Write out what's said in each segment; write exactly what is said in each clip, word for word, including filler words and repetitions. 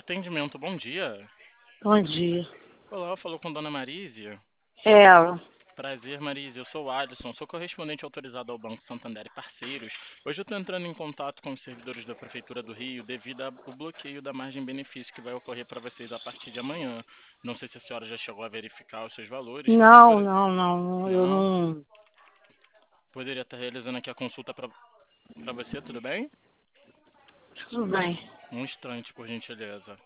Atendimento, bom dia. Bom dia. Olá, falou com Dona Marísia. É ela. Prazer, Marísia. Eu sou o Alisson, sou correspondente autorizado ao Banco Santander e Parceiros. Hoje eu estou entrando em contato com os servidores da Prefeitura do Rio devido ao bloqueio da margem benefício que vai ocorrer para vocês a partir de amanhã. Não sei se a senhora já chegou a verificar os seus valores. Não, Por- não, não. Eu Não? não. Poderia estar realizando aqui a consulta para para você, tudo bem? Tudo bem. Um instante, por gentileza.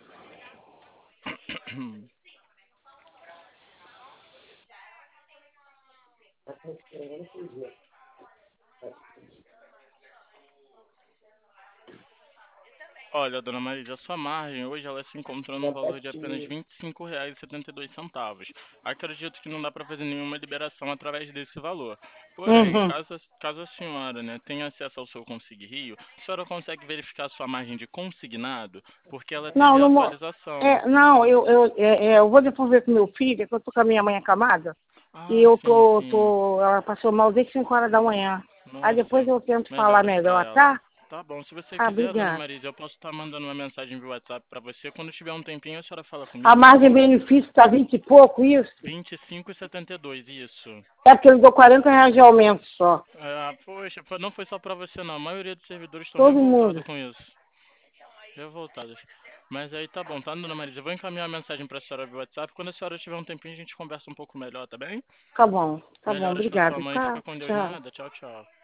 Olha, dona Marília, a sua margem hoje ela se encontra num valor de apenas R$ vinte e cinco reais e setenta e dois centavos. Acredito que não dá para fazer nenhuma liberação através desse valor. Porém, Uhum. caso, a- caso a senhora, né, tenha acesso ao seu Consigne Rio, a senhora consegue verificar a sua margem de consignado, porque ela Não, teve não. mo- atualização. É, não, eu, eu, é, é, eu vou depois ver com meu filho, é que eu tô com a minha mãe acamada. E Ah, eu sim, tô, sim. tô. Ela passou mal desde cinco horas da manhã. Aí depois Nossa, eu tento falar melhoras para melhor, ela. tá? Tá bom, se você Ah, quiser, dona obrigada. Marisa, eu posso estar mandando uma mensagem via WhatsApp para você. Quando tiver um tempinho, a senhora fala A comigo, tá margem bom? benefício tá vinte e pouco, isso? Vinte e cinco e setenta e dois, isso. É porque ele deu quarenta reais de aumento só. Ah, poxa, foi- não foi só pra você não. A maioria dos servidores estão Todo mundo. revoltados com isso. Revoltados. Mas aí tá bom, tá, dona Marisa? Eu vou encaminhar a mensagem pra senhora via WhatsApp. Quando a senhora tiver um tempinho, a gente conversa um pouco melhor, tá bem? Tá bom, tá bom, Melhoras pra sua obrigada, mãe. tá? Fica com Deus, Tchau. nada. Tchau, tchau.